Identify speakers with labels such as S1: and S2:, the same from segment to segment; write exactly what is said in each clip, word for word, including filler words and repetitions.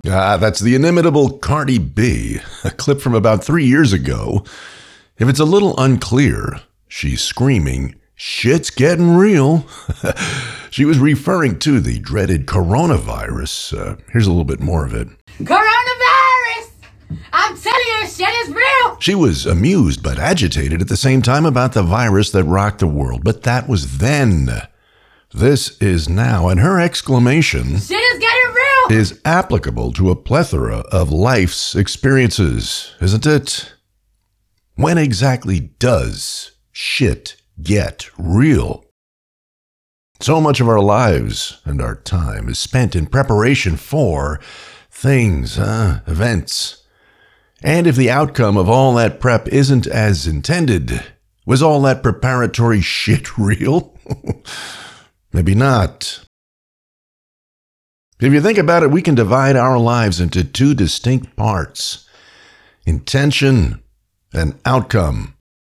S1: Ah, that's the inimitable Cardi B, a clip from about three years ago. If it's a little unclear, she's screaming, "Shit's getting real." She was referring to the dreaded coronavirus. Uh, here's a little bit more of it.
S2: Coronavirus! I'm telling you, shit is real!
S1: She was amused but agitated at the same time about the virus that rocked the world. But that was then. This is now, and her exclamation
S2: Shit is getting real!
S1: is applicable to a plethora of life's experiences, isn't it? When exactly does shit get real? So much of our lives and our time is spent in preparation for things, uh, events. And if the outcome of all that prep isn't as intended, was all that preparatory shit real? Maybe not. If you think about it, we can divide our lives into two distinct parts: intention and outcome.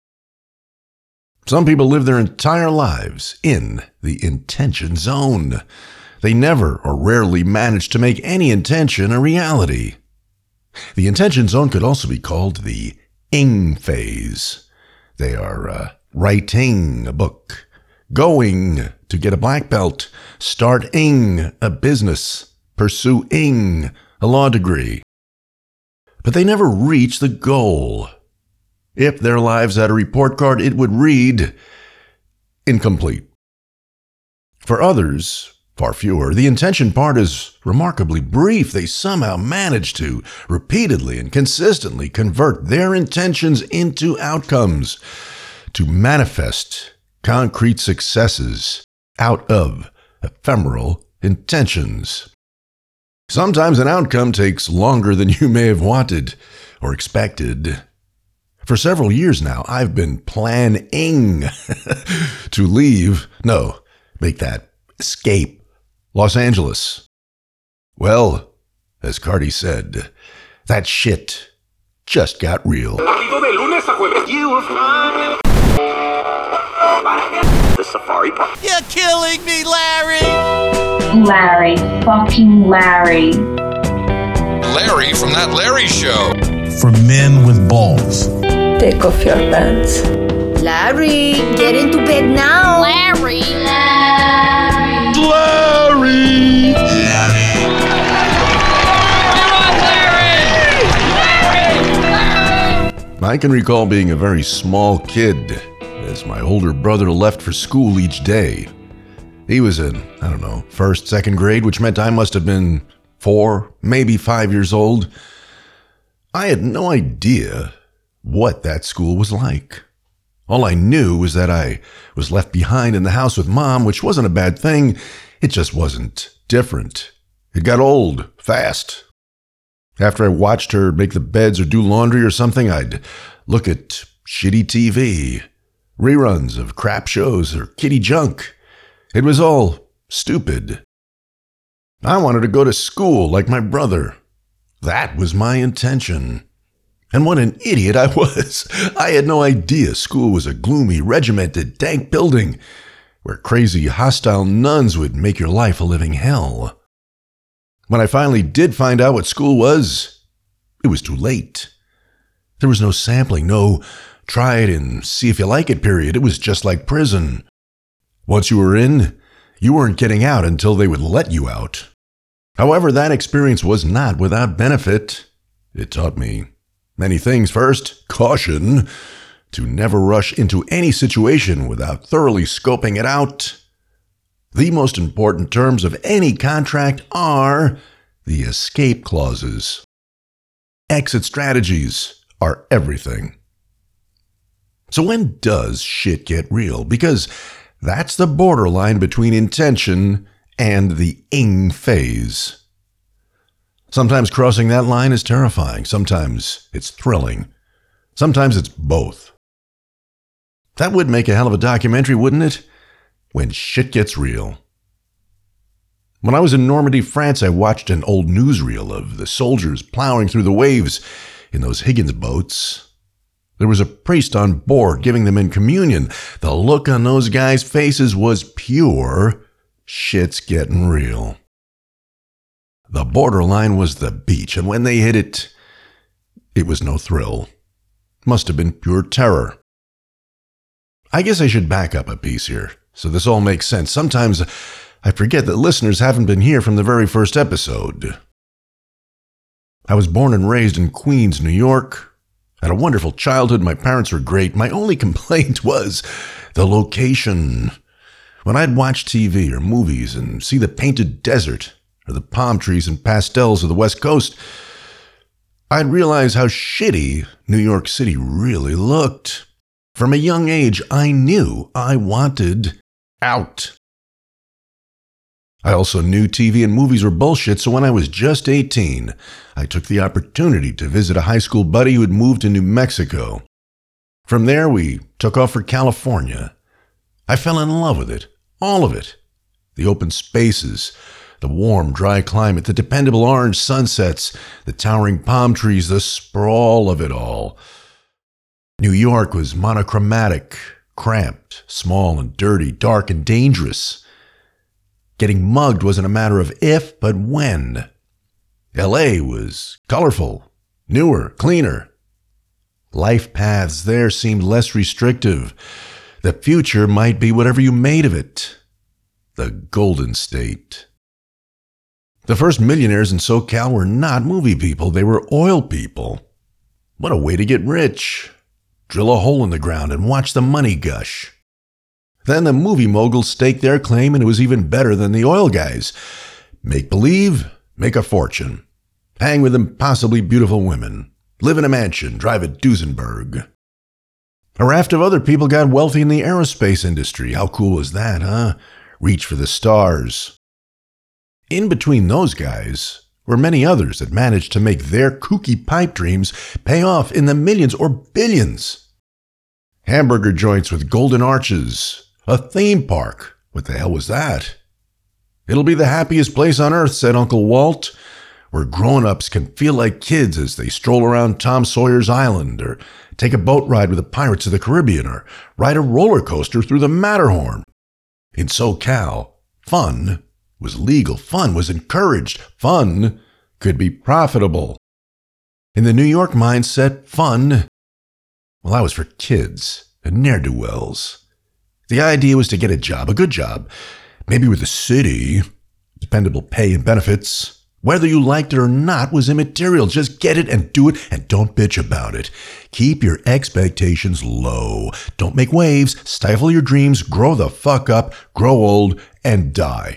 S1: Some people live their entire lives in the intention zone. They never or rarely manage to make any intention a reality. The intention zone could also be called the ing phase. They are uh, writing a book, going to get a black belt, starting a business, pursuing a law degree. But they never reach the goal. If their lives had a report card, it would read incomplete. For others, far fewer, the intention part is remarkably brief. They somehow manage to repeatedly and consistently convert their intentions into outcomes, to manifest concrete successes out of ephemeral intentions. Sometimes an outcome takes longer than you may have wanted or expected. For several years now, I've been planning to leave, no, make that escape, Los Angeles. Well, as Cardi said, that shit just got real.
S3: The Safari Park.
S4: You're killing me, Larry!
S5: Larry. Fucking Larry.
S6: Larry from That Larry Show.
S7: For men with balls.
S8: Take off your pants.
S9: Larry, get into bed now.
S2: Larry.
S1: Larry.
S2: Larry.
S1: I can recall being a very small kid as my older brother left for school each day. He was in, I don't know, first, second grade, which meant I must have been four, maybe five years old. I had no idea what that school was like. All I knew was that I was left behind in the house with Mom, which wasn't a bad thing. It just wasn't different. It got old, fast. After I watched her make the beds or do laundry or something, I'd look at shitty T V, reruns of crap shows or kiddie junk. It was all stupid. I wanted to go to school like my brother. That was my intention. And what an idiot I was. I had no idea school was a gloomy, regimented, dank building where crazy, hostile nuns would make your life a living hell. When I finally did find out what school was, it was too late. There was no sampling, no try it and see if you like it period. It was just like prison. Once you were in, you weren't getting out until they would let you out. However, that experience was not without benefit. It taught me many things. First, caution, to never rush into any situation without thoroughly scoping it out. The most important terms of any contract are the escape clauses. Exit strategies are everything. So when does shit get real? Because that's the borderline between intention and the ing phase. Sometimes crossing that line is terrifying. Sometimes it's thrilling. Sometimes it's both. That would make a hell of a documentary, wouldn't it? When shit gets real. When I was in Normandy, France, I watched an old newsreel of the soldiers plowing through the waves in those Higgins boats. There was a priest on board giving them in communion. The look on those guys' faces was pure shit's getting real. The borderline was the beach, and when they hit it, it was no thrill. Must have been pure terror. I guess I should back up a piece here, so this all makes sense. Sometimes I forget that listeners haven't been here from the very first episode. I was born and raised in Queens, New York. Had a wonderful childhood. My parents were great. My only complaint was the location. When I'd watch T V or movies and see the painted desert or the palm trees and pastels of the West Coast, I'd realize how shitty New York City really looked. From a young age, I knew I wanted out. I also knew T V and movies were bullshit, so when I was just eighteen, I took the opportunity to visit a high school buddy who had moved to New Mexico. From there, we took off for California. I fell in love with it, all of it. The open spaces, the warm, dry climate, the dependable orange sunsets, the towering palm trees, the sprawl of it all. New York was monochromatic, cramped, small and dirty, dark and dangerous. Getting mugged wasn't a matter of if, but when. L A was colorful, newer, cleaner. Life paths there seemed less restrictive. The future might be whatever you made of it. The Golden State. The first millionaires in SoCal were not movie people, they were oil people. What a way to get rich. Drill a hole in the ground and watch the money gush. Then the movie moguls staked their claim, and it was even better than the oil guys. Make believe, make a fortune. Hang with impossibly beautiful women. Live in a mansion, drive a Duesenberg. A raft of other people got wealthy in the aerospace industry. How cool was that, huh? Reach for the stars. In between those guys were many others that managed to make their kooky pipe dreams pay off in the millions or billions. Hamburger joints with golden arches. A theme park. What the hell was that? It'll be the happiest place on earth, said Uncle Walt, where grown-ups can feel like kids as they stroll around Tom Sawyer's Island, or take a boat ride with the Pirates of the Caribbean, or ride a roller coaster through the Matterhorn. In SoCal, fun was legal. Fun was encouraged. Fun could be profitable. In the New York mindset, fun, well, that was for kids and ne'er-do-wells. The idea was to get a job, a good job, maybe with the city, dependable pay and benefits. Whether you liked it or not was immaterial. Just get it and do it, and don't bitch about it. Keep your expectations low. Don't make waves, stifle your dreams, grow the fuck up, grow old, and die.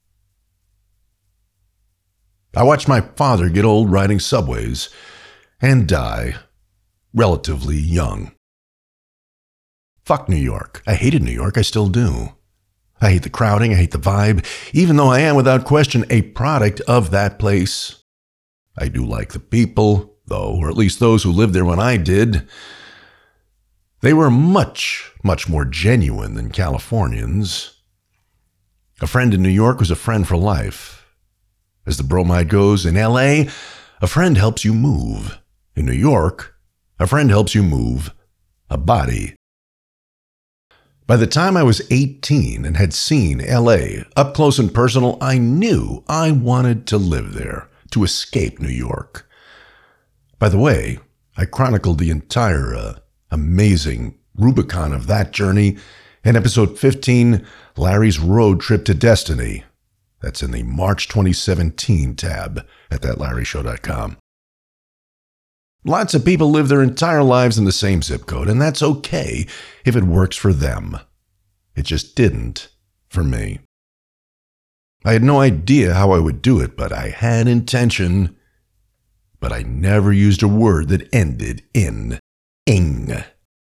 S1: I watched my father get old riding subways and die relatively young. Fuck New York. I hated New York. I still do. I hate the crowding. I hate the vibe, even though I am without question a product of that place. I do like the people, though, or at least those who lived there when I did. They were much, much more genuine than Californians. A friend in New York was a friend for life. As the bromide goes, in L A, a friend helps you move. In New York, a friend helps you move a body. By the time I was eighteen and had seen L A up close and personal, I knew I wanted to live there, to escape New York. By the way, I chronicled the entire uh, amazing Rubicon of that journey in episode fifteen, Larry's Road Trip to Destiny. That's in the March twenty seventeen tab at that larry show dot com. Lots of people live their entire lives in the same zip code, and that's okay if it works for them. It just didn't for me. I had no idea how I would do it, but I had intention. But I never used a word that ended in ing.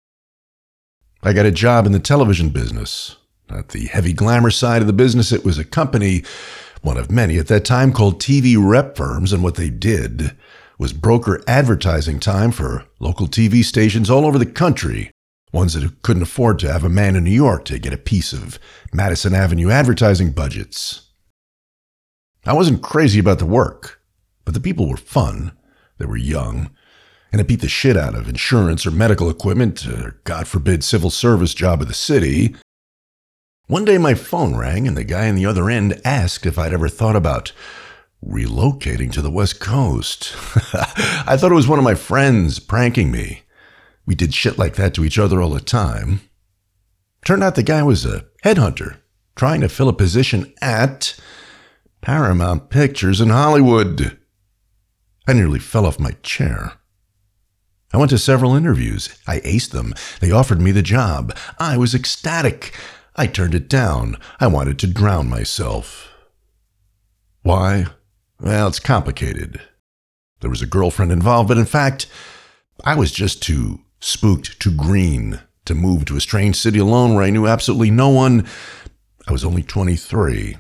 S1: I got a job in the television business. Not the heavy glamour side of the business. It was a company, one of many at that time, called T V rep firms, and what they did was broker advertising time for local T V stations all over the country, ones that couldn't afford to have a man in New York to get a piece of Madison Avenue advertising budgets. I wasn't crazy about the work, but the people were fun. They were young, and it beat the shit out of insurance or medical equipment, or God forbid civil service job of the city. One day my phone rang, and the guy on the other end asked if I'd ever thought about relocating to the West Coast. I thought it was one of my friends pranking me. We did shit like that to each other all the time. Turned out the guy was a headhunter trying to fill a position at Paramount Pictures in Hollywood. I nearly fell off my chair. I went to several interviews. I aced them. They offered me the job. I was ecstatic. I turned it down. I wanted to drown myself. Why? Well, it's complicated. There was a girlfriend involved, but in fact, I was just too spooked, too green to move to a strange city alone where I knew absolutely no one. I was only twenty-three.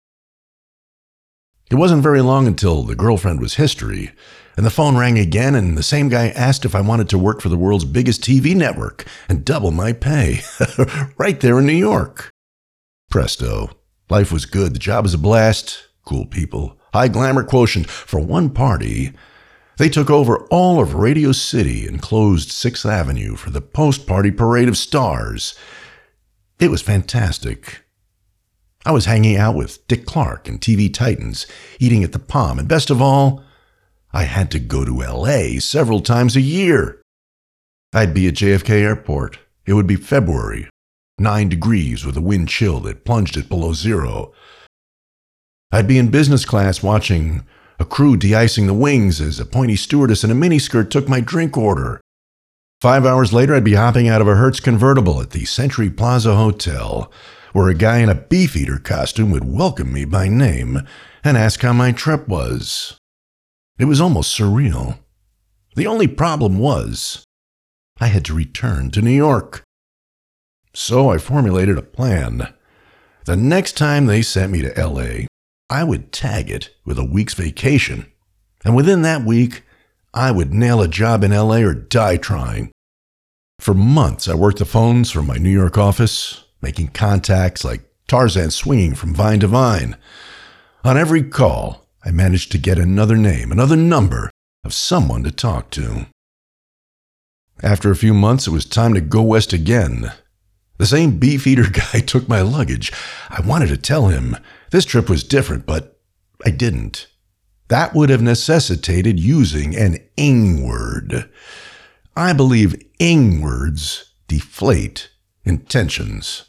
S1: It wasn't very long until the girlfriend was history, and the phone rang again, and the same guy asked if I wanted to work for the world's biggest T V network and double my pay, right there in New York. Presto. Life was good. The job was a blast. Cool people. High glamour quotient. For one party, they took over all of Radio City and closed sixth Avenue for the post-party parade of stars. It was fantastic. I was hanging out with Dick Clark and T V Titans, eating at the Palm, and best of all, I had to go to L A several times a year. I'd be at J F K Airport. It would be February, nine degrees with a wind chill that plunged it below zero. I'd be in business class watching a crew de-icing the wings as a pointy stewardess in a miniskirt took my drink order. Five hours later, I'd be hopping out of a Hertz convertible at the Century Plaza Hotel, where a guy in a Beefeater costume would welcome me by name and ask how my trip was. It was almost surreal. The only problem was I had to return to New York. So I formulated a plan. The next time they sent me to L A, I would tag it with a week's vacation, and within that week, I would nail a job in L A or die trying. For months, I worked the phones from my New York office, making contacts like Tarzan swinging from vine to vine. On every call, I managed to get another name, another number of someone to talk to. After a few months, it was time to go west again. The same Beefeater guy took my luggage. I wanted to tell him this trip was different, but I didn't. That would have necessitated using an ing word. I believe ing words deflate intentions.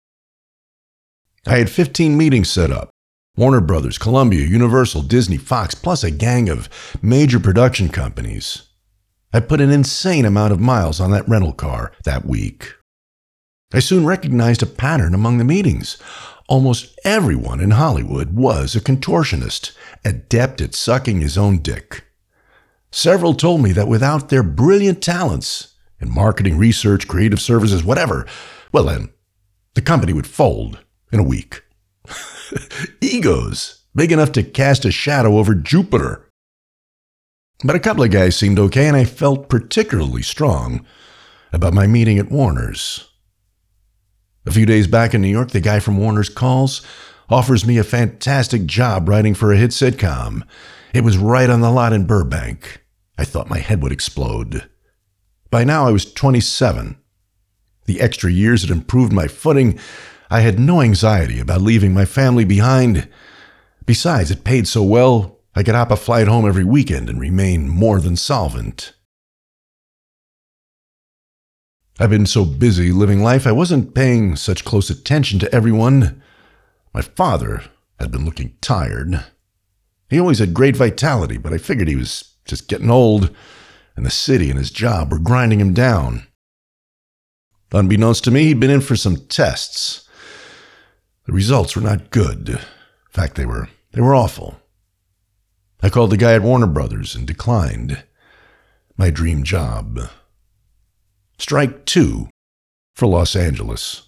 S1: I had fifteen meetings set up. Warner Brothers, Columbia, Universal, Disney, Fox, plus a gang of major production companies. I put an insane amount of miles on that rental car that week. I soon recognized a pattern among the meetings. Almost everyone in Hollywood was a contortionist, adept at sucking his own dick. Several told me that without their brilliant talents in marketing, research, creative services, whatever, well then, the company would fold in a week. Egos, big enough to cast a shadow over Jupiter. But a couple of guys seemed okay, and I felt particularly strong about my meeting at Warner's. A few days back in New York, the guy from Warner's calls, offers me a fantastic job writing for a hit sitcom. It was right on the lot in Burbank. I thought my head would explode. By now, I was twenty-seven. The extra years had improved my footing. I had no anxiety about leaving my family behind. Besides, it paid so well, I could hop a flight home every weekend and remain more than solvent. I've been so busy living life, I wasn't paying such close attention to everyone. My father had been looking tired. He always had great vitality, but I figured he was just getting old, and the city and his job were grinding him down. Unbeknownst to me, he'd been in for some tests. The results were not good. In fact, they were they were awful. I called the guy at Warner Brothers and declined my dream job. Strike two for Los Angeles.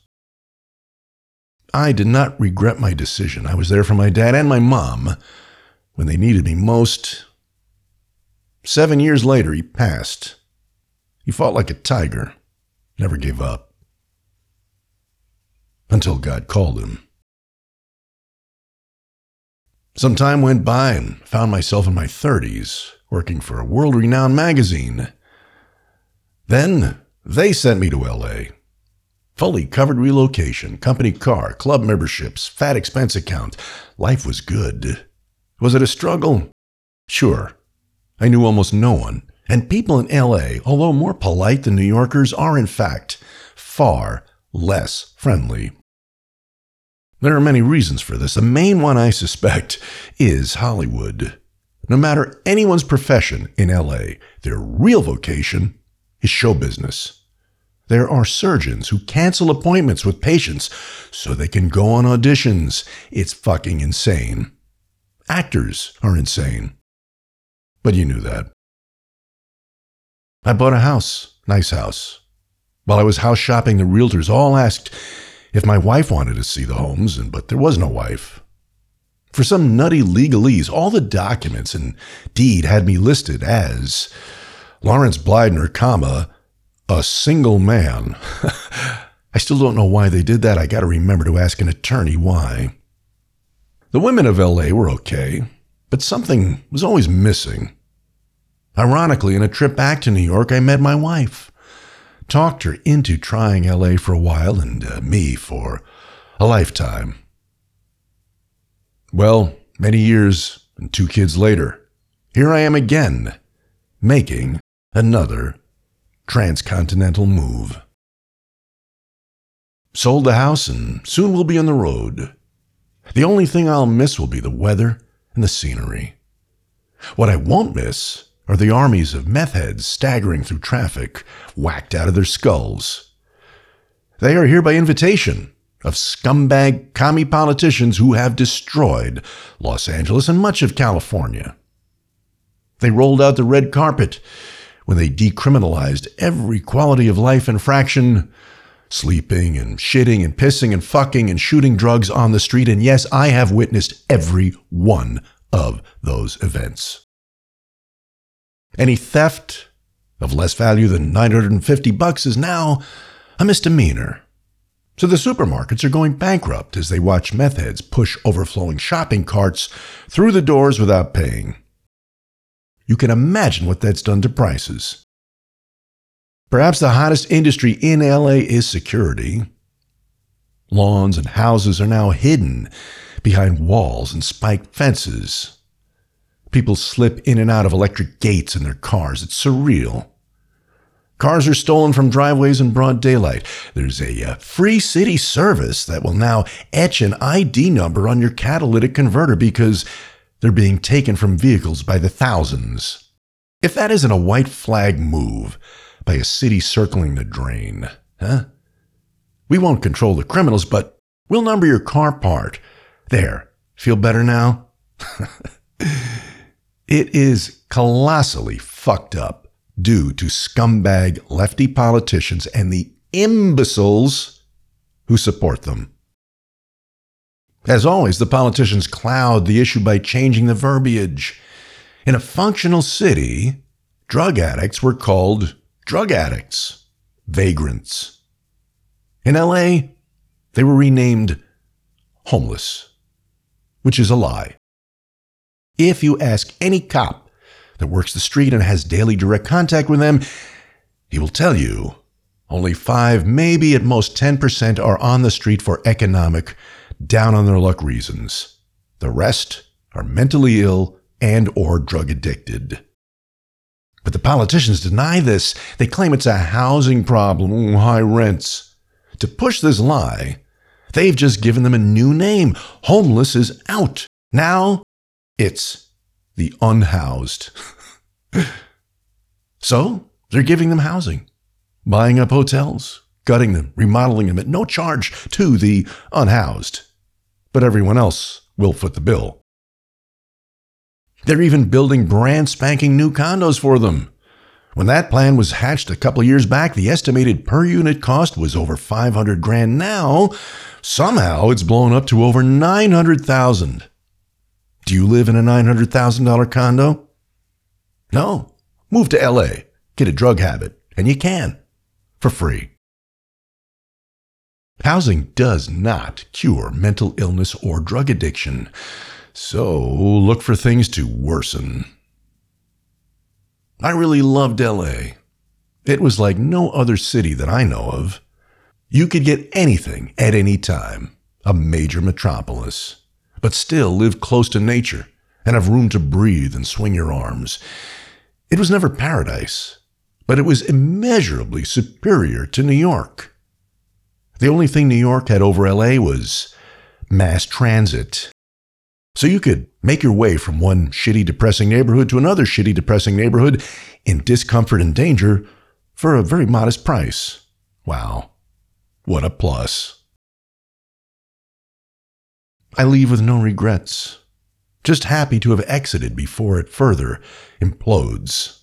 S1: I did not regret my decision. I was there for my dad and my mom when they needed me most. Seven years later, he passed. He fought like a tiger, never gave up. Until God called him. Some time went by and found myself in my thirties, working for a world-renowned magazine. Then they sent me to L A. Fully covered relocation, company car, club memberships, fat expense account. Life was good. Was it a struggle? Sure. I knew almost no one, and people in L A, although more polite than New Yorkers, are in fact far less friendly. There are many reasons for this. The main one, I suspect, is Hollywood. No matter anyone's profession in L A, their real vocation is show business. There are surgeons who cancel appointments with patients so they can go on auditions. It's fucking insane. Actors are insane. But you knew that. I bought a house, nice house. While I was house shopping, the realtors all asked if my wife wanted to see the homes, but there was no wife. For some nutty legalese, all the documents and deed had me listed as Lawrence Blydner, comma, a single man. I still don't know why they did that. I got to remember to ask an attorney why. The women of L A were okay, but something was always missing. Ironically, in a trip back to New York, I met my wife. Talked her into trying L A for a while and uh, me for a lifetime. Well, many years and two kids later, here I am again, making another transcontinental move. Sold the house and soon we'll be on the road. The only thing I'll miss will be the weather and the scenery. What I won't miss are the armies of meth heads staggering through traffic, whacked out of their skulls. They are here by invitation of scumbag commie politicians who have destroyed Los Angeles and much of California. They rolled out the red carpet when they decriminalized every quality of life infraction, sleeping and shitting and pissing and fucking and shooting drugs on the street. And yes, I have witnessed every one of those events. Any theft of less value than nine hundred fifty bucks is now a misdemeanor. So the supermarkets are going bankrupt as they watch meth heads push overflowing shopping carts through the doors without paying. You can imagine what that's done to prices. Perhaps the hottest industry in L A is security. Lawns and houses are now hidden behind walls and spiked fences. People slip in and out of electric gates in their cars. It's surreal. Cars are stolen from driveways in broad daylight. There's a uh, free city service that will now etch an I D number on your catalytic converter because they're being taken from vehicles by the thousands. If that isn't a white flag move by a city circling the drain, huh? We won't control the criminals, but we'll number your car part. There, feel better now? It is colossally fucked up due to scumbag lefty politicians and the imbeciles who support them. As always, the politicians cloud the issue by changing the verbiage. In a functional city, drug addicts were called drug addicts, vagrants. In L A, they were renamed homeless, which is a lie. If you ask any cop that works the street and has daily direct contact with them, he will tell you only five, maybe at most ten percent are on the street for economic, down-on-their-luck reasons. The rest are mentally ill and or drug addicted. But the politicians deny this. They claim it's a housing problem, high rents. To push this lie, they've just given them a new name. Homeless is out. Now, it's the unhoused. So, they're giving them housing, buying up hotels, gutting them, remodeling them at no charge to the unhoused. But everyone else will foot the bill. They're even building brand spanking new condos for them. When that plan was hatched a couple years back, the estimated per unit cost was over five hundred grand. Now, somehow it's blown up to over nine hundred thousand. Do you live in a nine hundred thousand dollars condo? No. Move to L A, get a drug habit, and you can, for free. Housing does not cure mental illness or drug addiction, so look for things to worsen. I really loved L A. It was like no other city that I know of. You could get anything at any time, a major metropolis, but still live close to nature and have room to breathe and swing your arms. It was never paradise, but it was immeasurably superior to New York. The only thing New York had over L A was mass transit. So you could make your way from one shitty, depressing neighborhood to another shitty, depressing neighborhood in discomfort and danger for a very modest price. Wow, what a plus. I leave with no regrets, just happy to have exited before it further implodes.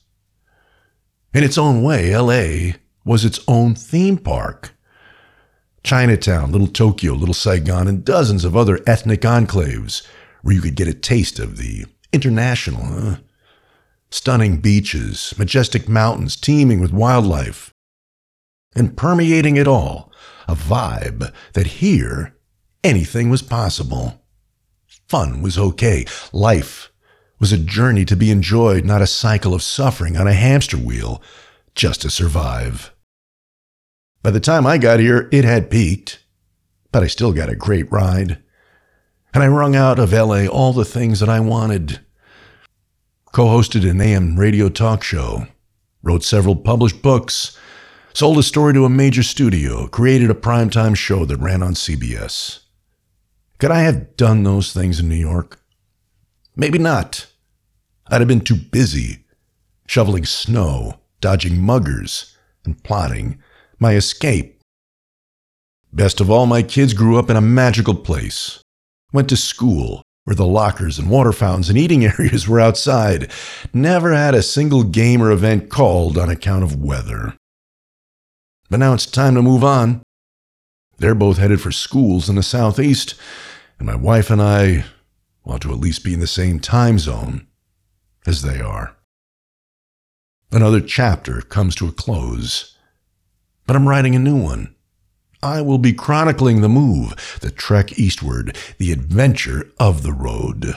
S1: In its own way, L A was its own theme park. Chinatown, Little Tokyo, Little Saigon, and dozens of other ethnic enclaves where you could get a taste of the international, huh? Stunning beaches, majestic mountains teeming with wildlife, and permeating it all, a vibe that here anything was possible. Fun was okay. Life was a journey to be enjoyed, not a cycle of suffering on a hamster wheel just to survive. By the time I got here, it had peaked, but I still got a great ride. And I wrung out of L A all the things that I wanted. Co-hosted an A M radio talk show, wrote several published books, sold a story to a major studio, created a primetime show that ran on C B S. Could I have done those things in New York? Maybe not. I'd have been too busy shoveling snow, dodging muggers, and plotting my escape. Best of all, my kids grew up in a magical place. Went to school where the lockers and water fountains and eating areas were outside. Never had a single game or event called on account of weather. But now it's time to move on. They're both headed for schools in the southeast, and my wife and I want to at least be in the same time zone as they are. Another chapter comes to a close, but I'm writing a new one. I will be chronicling the move, the trek eastward, the adventure of the road.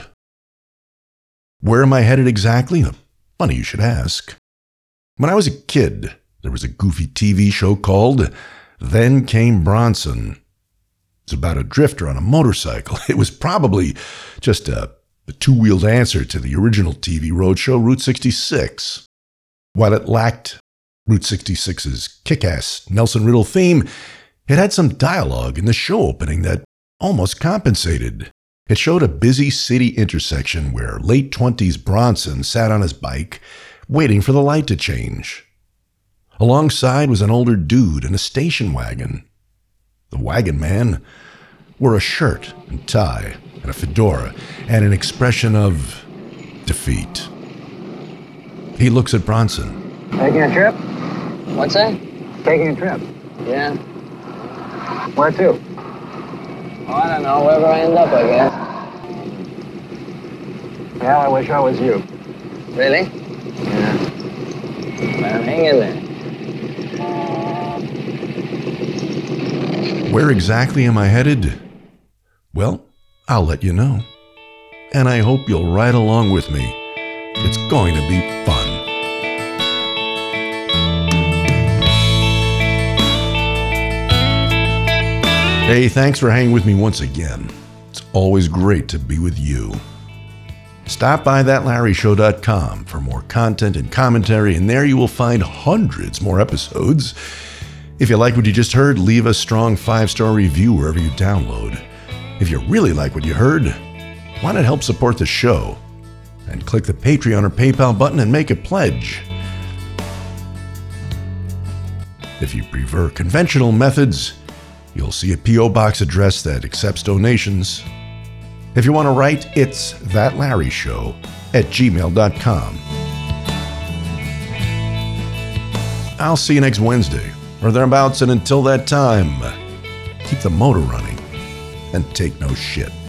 S1: Where am I headed exactly? Funny you should ask. When I was a kid, there was a goofy T V show called Then Came Bronson. It's about a drifter on a motorcycle. It was probably just a, a two-wheeled answer to the original T V roadshow Route sixty-six. While it lacked Route sixty-six's kick-ass Nelson Riddle theme, it had some dialogue in the show opening that almost compensated. It showed a busy city intersection where late twenties Bronson sat on his bike, waiting for the light to change. Alongside was an older dude in a station wagon. The wagon man wore a shirt and tie and a fedora and an expression of defeat. He looks at Bronson.
S10: Taking a trip?
S11: What's that?
S10: Taking a trip.
S11: Yeah.
S10: Where to?
S11: Oh, I don't know. Wherever I end up, I guess.
S10: Yeah, I wish I was you.
S11: Really?
S10: Yeah.
S11: Well, hang in there.
S1: Where exactly am I headed? Well, I'll let you know. And I hope you'll ride along with me. It's going to be fun. Hey, thanks for hanging with me once again. It's always great to be with you. Stop by that larry show dot com for more content and commentary, and there you will find hundreds more episodes. If you like what you just heard, leave a strong five-star review wherever you download. If you really like what you heard, why not help support the show? And click the Patreon or PayPal button and make a pledge. If you prefer conventional methods, you'll see a P O box address that accepts donations. If you want to write, it's that larry show at gmail dot com. I'll see you next Wednesday, or thereabouts, and until that time, keep the motor running and take no shit.